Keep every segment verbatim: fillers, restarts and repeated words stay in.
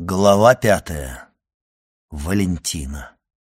Глава пятая. Валентина.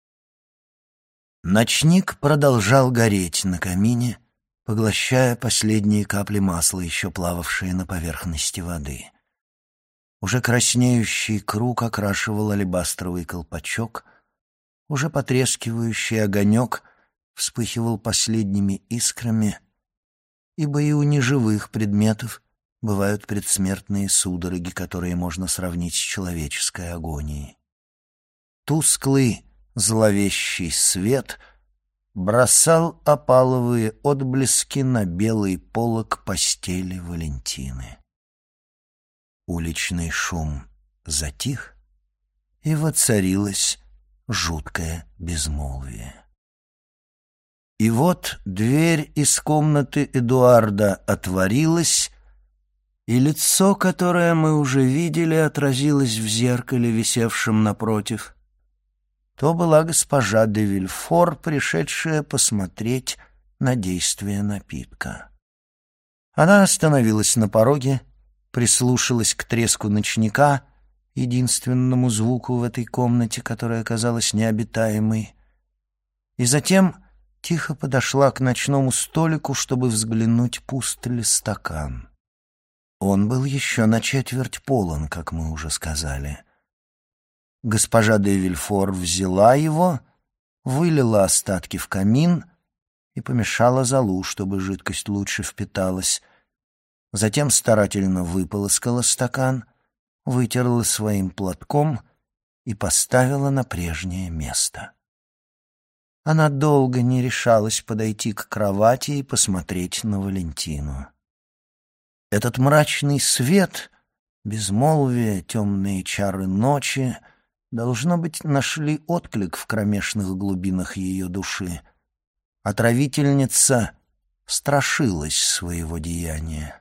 Ночник продолжал гореть на камине, поглощая последние капли масла, еще плававшие на поверхности воды. Уже краснеющий круг окрашивал алебастровый колпачок, уже потрескивающий огонек вспыхивал последними искрами, ибо и у неживых предметов бывают предсмертные судороги, которые можно сравнить с человеческой агонией. Тусклый, зловещий свет бросал опаловые отблески на белый полог постели Валентины. Уличный шум затих, и воцарилось жуткое безмолвие. И вот дверь из комнаты Эдуарда отворилась, и лицо, которое мы уже видели, отразилось в зеркале, висевшем напротив. То была госпожа де Вильфор, пришедшая посмотреть на действие напитка. Она остановилась на пороге, прислушалась к треску ночника, единственному звуку в этой комнате, которая казалась необитаемой, и затем тихо подошла к ночному столику, чтобы взглянуть, пуст ли стакан. Он был еще на четверть полон, как мы уже сказали. Госпожа де Вильфор взяла его, вылила остатки в камин и помешала золу, чтобы жидкость лучше впиталась. Затем старательно выполоскала стакан, вытерла своим платком и поставила на прежнее место. Она долго не решалась подойти к кровати и посмотреть на Валентину. Этот мрачный свет, безмолвие, темные чары ночи, должно быть, нашли отклик в кромешных глубинах ее души. Отравительница страшилась своего деяния.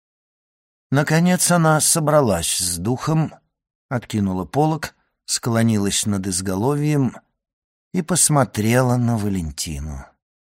Наконец она собралась с духом, откинула полог, склонилась над изголовьем и посмотрела на Валентину.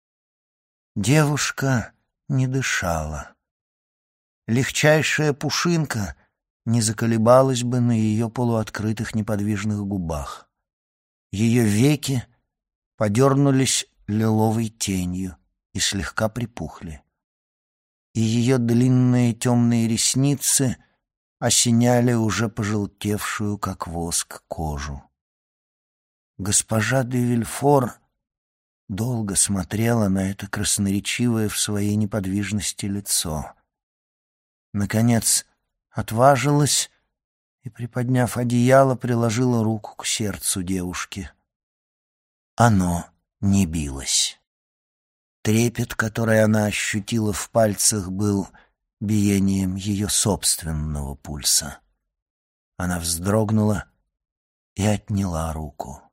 Девушка не дышала. Легчайшая пушинка не заколебалась бы на ее полуоткрытых неподвижных губах. Ее веки подернулись лиловой тенью и слегка припухли. И ее длинные темные ресницы осеняли уже пожелтевшую, как воск, кожу. Госпожа де Вильфор долго смотрела на это красноречивое в своей неподвижности лицо. Наконец отважилась и, приподняв одеяло, приложила руку к сердцу девушки. Оно не билось. Трепет, который она ощутила в пальцах, был биением ее собственного пульса. Она вздрогнула и отняла руку.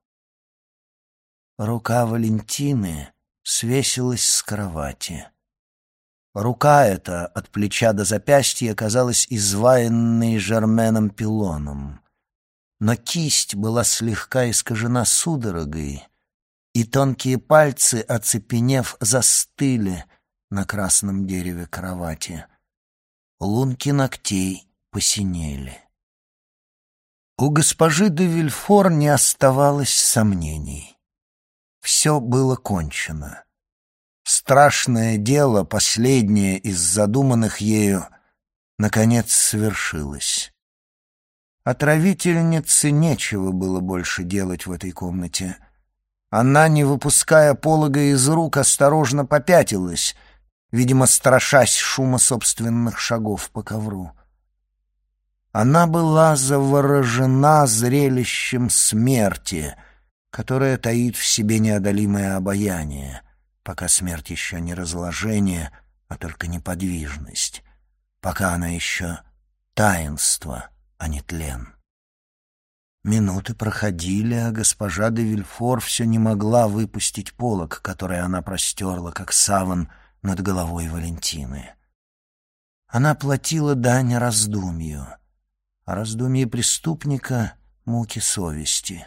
Рука Валентины свесилась с кровати. Рука эта от плеча до запястья казалась изваянной Жерменом пилоном, но кисть была слегка искажена судорогой, и тонкие пальцы, оцепенев, застыли на красном дереве кровати. Лунки ногтей посинели. У госпожи де Вильфор не оставалось сомнений. Все было кончено. Страшное дело, последнее из задуманных ею, наконец свершилось. Отравительнице нечего было больше делать в этой комнате. Она, не выпуская полога из рук, осторожно попятилась, видимо, страшась шума собственных шагов по ковру. Она была заворожена зрелищем смерти, которое таит в себе неодолимое обаяние, пока смерть еще не разложение, а только неподвижность, пока она еще таинство, а не тлен. Минуты проходили, а госпожа де Вильфор все не могла выпустить полог, который она простерла, как саван, над головой Валентины. Она платила дань раздумью, а раздумье преступника — муки совести.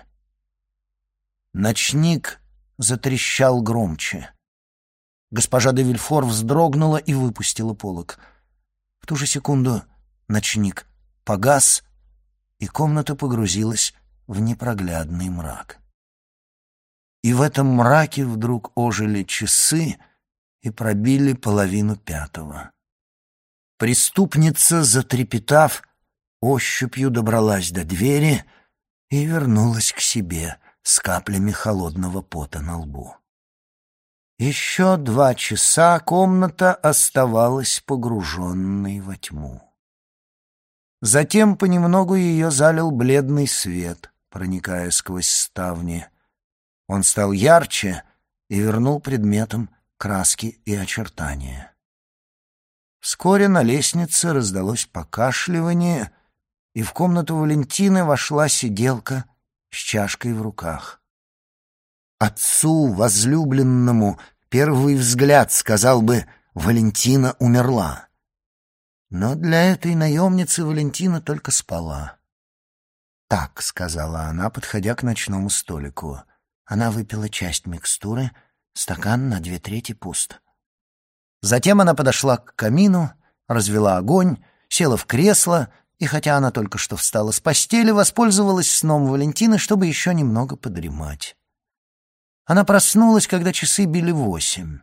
Ночник затрещал громче. Госпожа де Вильфор вздрогнула и выпустила полог. В ту же секунду ночник погас, и комната погрузилась в непроглядный мрак. И в этом мраке вдруг ожили часы и пробили половину пятого. Преступница, затрепетав, ощупью добралась до двери и вернулась к себе с каплями холодного пота на лбу. Еще два часа комната оставалась погруженной во тьму. Затем понемногу ее залил бледный свет, проникая сквозь ставни. Он стал ярче и вернул предметам краски и очертания. Вскоре на лестнице раздалось покашливание, и в комнату Валентины вошла сиделка с чашкой в руках. Отцу, возлюбленному, первый взгляд сказал бы: «Валентина умерла». Но для этой наемницы Валентина только спала. «Так», — сказала она, подходя к ночному столику. Она выпила часть микстуры, стакан на две трети пуст. Затем она подошла к камину, развела огонь, села в кресло и, хотя она только что встала с постели, воспользовалась сном Валентины, чтобы еще немного подремать. Она проснулась, когда часы били восемь.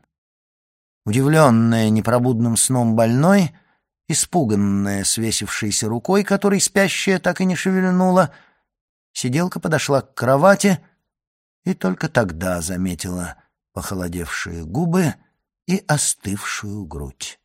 Удивленная непробудным сном больной, испуганная свесившейся рукой, которой спящая так и не шевельнула, сиделка подошла к кровати и только тогда заметила похолодевшие губы и остывшую грудь.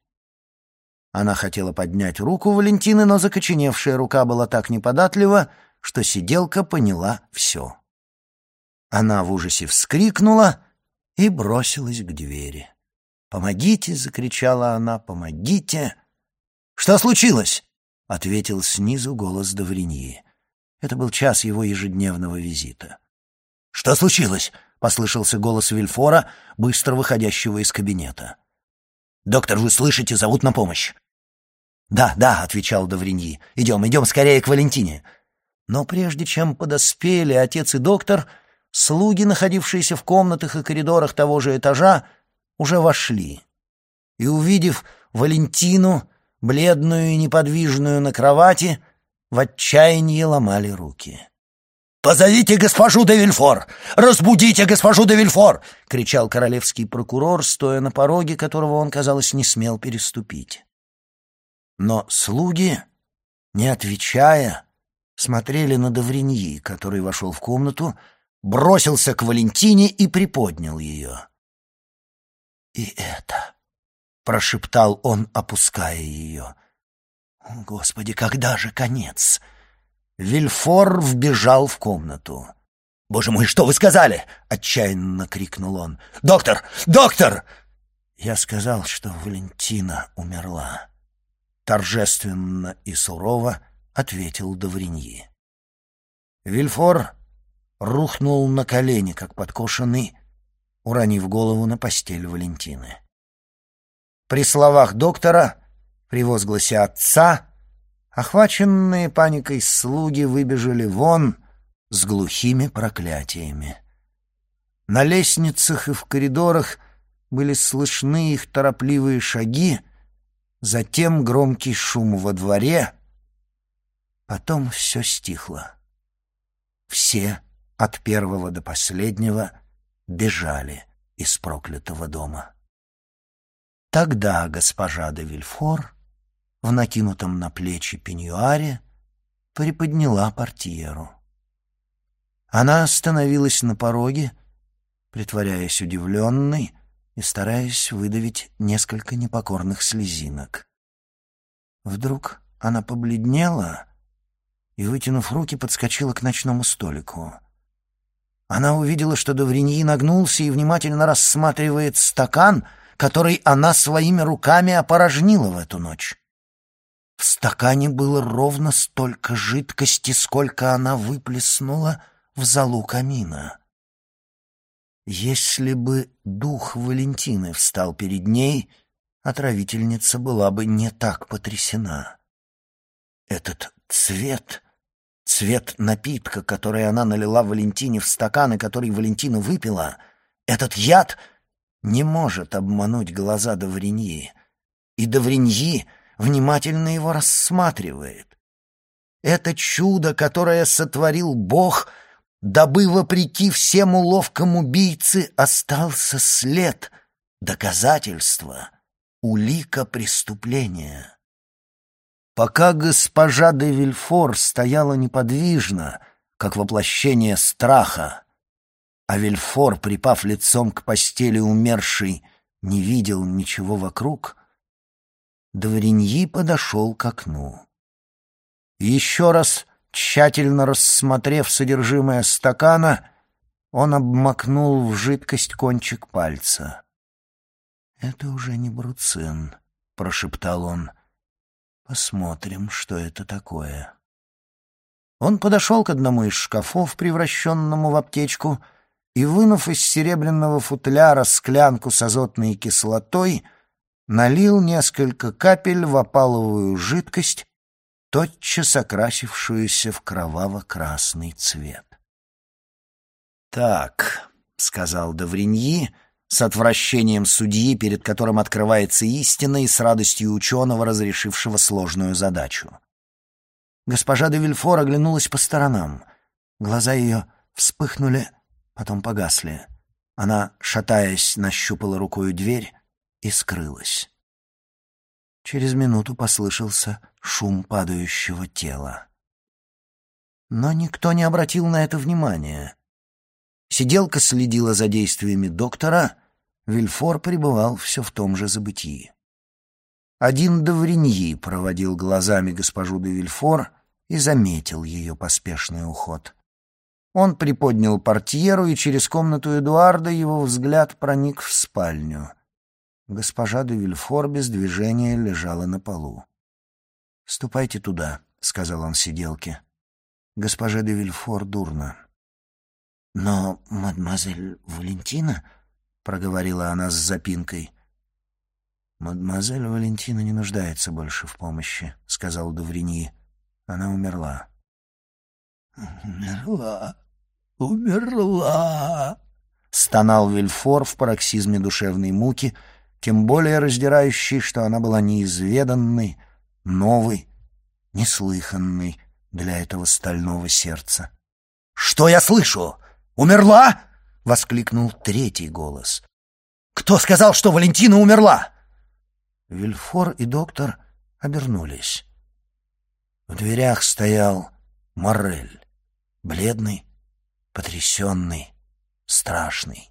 Она хотела поднять руку Валентины, но закоченевшая рука была так неподатлива, что сиделка поняла все. Она в ужасе вскрикнула и бросилась к двери. «Помогите!» — закричала она. «Помогите!» «Что случилось?» — ответил снизу голос Довриньи. Это был час его ежедневного визита. «Что случилось?» — послышался голос Вильфора, быстро выходящего из кабинета. «Доктор, вы слышите? Зовут на помощь!» «Да, да», — отвечал Довриньи. «Идем, идем скорее к Валентине». Но прежде чем подоспели отец и доктор, слуги, находившиеся в комнатах и коридорах того же этажа, уже вошли. И, увидев Валентину, бледную и неподвижную на кровати, в отчаянии ломали руки. «Позовите госпожу де Вильфор! Разбудите госпожу де Вильфор!» — кричал королевский прокурор, стоя на пороге, которого он, казалось, не смел переступить. Но слуги, не отвечая, смотрели на Довриньи, который вошел в комнату, бросился к Валентине и приподнял ее. «И это...» — прошептал он, опуская ее. «Господи, когда же конец?» Вильфор вбежал в комнату. «Боже мой, что вы сказали?» — отчаянно крикнул он. «Доктор! Доктор!» «Я сказал, что Валентина умерла», — торжественно и сурово ответил Довриньи. Вильфор рухнул на колени, как подкошенный, уронив голову на постель Валентины. При словах доктора, при возгласе отца, охваченные паникой слуги выбежали вон с глухими проклятиями. На лестницах и в коридорах были слышны их торопливые шаги, затем громкий шум во дворе. Потом все стихло. Все, от первого до последнего, бежали из проклятого дома. Тогда госпожа де Вильфор в накинутом на плечи пеньюаре приподняла портьеру. Она остановилась на пороге, притворяясь удивленной и стараясь выдавить несколько непокорных слезинок. Вдруг она побледнела и, вытянув руки, подскочила к ночному столику. Она увидела, что Довриньи нагнулся и внимательно рассматривает стакан, который она своими руками опорожнила в эту ночь. В стакане было ровно столько жидкости, сколько она выплеснула в золу камина. Если бы дух Валентины встал перед ней, отравительница была бы не так потрясена. Этот цвет, цвет напитка, который она налила Валентине в стакан и который Валентина выпила, этот яд не может обмануть глаза Довриньи, и Довриньи внимательно его рассматривает. Это чудо, которое сотворил Бог, дабы, вопреки всему ловкому убийце, остался след, доказательство, улика преступления. Пока госпожа де Вильфор стояла неподвижно, как воплощение страха, а Вильфор, припав лицом к постели умершей, не видел ничего вокруг, Довриньи подошел к окну. Еще раз, тщательно рассмотрев содержимое стакана, он обмакнул в жидкость кончик пальца. «Это уже не бруцин», — прошептал он. «Посмотрим, что это такое». Он подошел к одному из шкафов, превращенному в аптечку, и, вынув из серебряного футляра склянку с азотной кислотой, налил несколько капель в опаловую жидкость, тотчас окрасившуюся в кроваво-красный цвет. «Так», — сказал Довриньи, с отвращением судьи, перед которым открывается истина, и с радостью ученого, разрешившего сложную задачу. Госпожа де Вильфор оглянулась по сторонам. Глаза ее вспыхнули, потом погасли. Она, шатаясь, нащупала рукою дверь и скрылась. Через минуту послышался шум падающего тела. Но никто не обратил на это внимания. Сиделка следила за действиями доктора, Вильфор пребывал все в том же забытии. Один Довриньи проводил глазами госпожу де Вильфор и заметил ее поспешный уход. Он приподнял портьеру, и через комнату Эдуарда его взгляд проник в спальню. Госпожа де Вильфор без движения лежала на полу. «Ступайте туда», — сказал он сиделке. «Госпоже де Вильфор дурно». «Но мадемуазель Валентина...» — проговорила она с запинкой. «Мадемуазель Валентина не нуждается больше в помощи», — сказал Довриньи. «Она умерла». «Умерла, умерла», — стонал Вильфор в пароксизме душевной муки, тем более раздирающей, что она была неизведанной, новой, неслыханной для этого стального сердца. «Что я слышу? Умерла?» — воскликнул третий голос. «Кто сказал, что Валентина умерла?» Вильфор и доктор обернулись. В дверях стоял Моррель, бледный, потрясенный, страшный.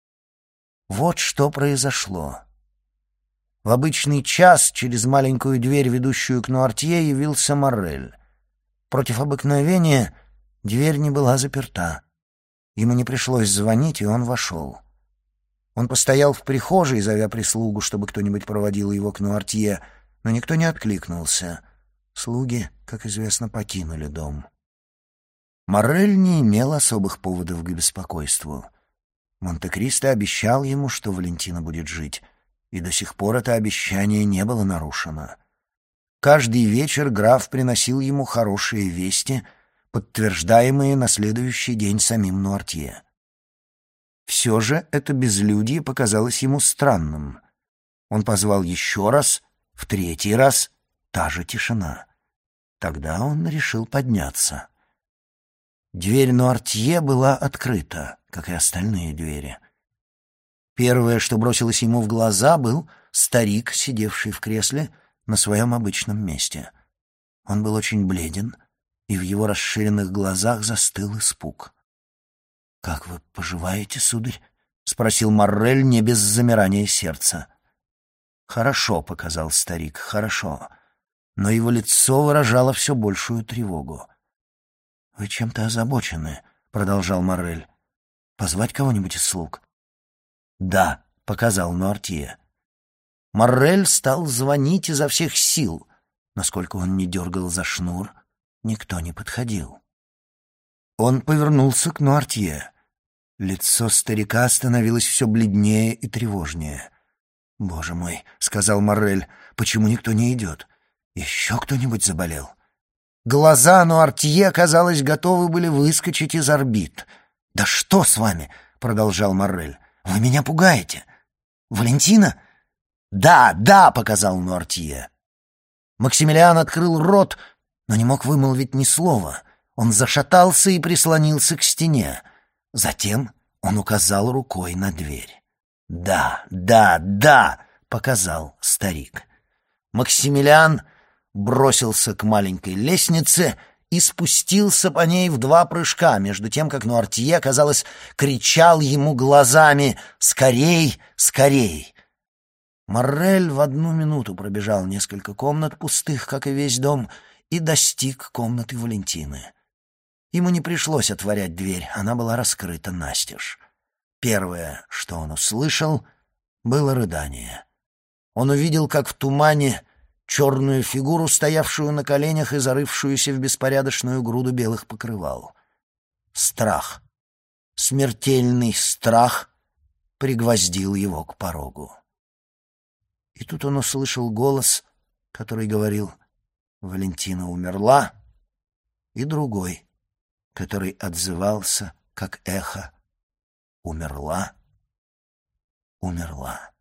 Вот что произошло. В обычный час через маленькую дверь, ведущую к Нуартье, явился Моррель. Против обыкновения дверь не была заперта. Ему не пришлось звонить, и он вошел. Он постоял в прихожей, зовя прислугу, чтобы кто-нибудь проводил его к Нуартье, но никто не откликнулся. Слуги, как известно, покинули дом. Моррель не имел особых поводов к беспокойству. Монте-Кристо обещал ему, что Валентина будет жить, и до сих пор это обещание не было нарушено. Каждый вечер граф приносил ему хорошие вести, подтверждаемые на следующий день самим Нуартье. Все же это безлюдье показалось ему странным. Он позвал еще раз, в третий раз та же тишина. Тогда он решил подняться. Дверь Нуартье была открыта, как и остальные двери. Первое, что бросилось ему в глаза, был старик, сидевший в кресле на своем обычном месте. Он был очень бледен, и в его расширенных глазах застыл испуг. «Как вы поживаете, сударь?» — спросил Моррель не без замирания сердца. «Хорошо», — показал старик, — «хорошо». Но его лицо выражало все большую тревогу. «Вы чем-то озабочены», — продолжал Моррель. «Позвать кого-нибудь из слуг?» «Да», — показал Нуартье. Моррель стал звонить изо всех сил. Насколько он не дергал за шнур, никто не подходил. Он повернулся к Нуартье. Лицо старика становилось все бледнее и тревожнее. «Боже мой», — сказал Моррель, — «почему никто не идет? Еще кто-нибудь заболел?» Глаза Нуартье, казалось, готовы были выскочить из орбит. «Да что с вами?» — продолжал Моррель. «Вы меня пугаете. Валентина?» «Да, да», — показал Нуартье. Максимилиан открыл рот, но не мог вымолвить ни слова. Он зашатался и прислонился к стене. Затем он указал рукой на дверь. «Да, да, да!» — показал старик. Максимилиан бросился к маленькой лестнице и спустился по ней в два прыжка, между тем, как Нуартье, казалось, кричал ему глазами «Скорей, скорей!». Моррель в одну минуту пробежал несколько комнат, пустых, как и весь дом, и достиг комнаты Валентины. Ему не пришлось отворять дверь, она была раскрыта настежь. Первое, что он услышал, было рыдание. Он увидел, как в тумане, черную фигуру, стоявшую на коленях и зарывшуюся в беспорядочную груду белых покрывал. Страх, смертельный страх пригвоздил его к порогу. И тут он услышал голос, который говорил «Валентина умерла», и другой, который отзывался, как эхо «Умерла, умерла».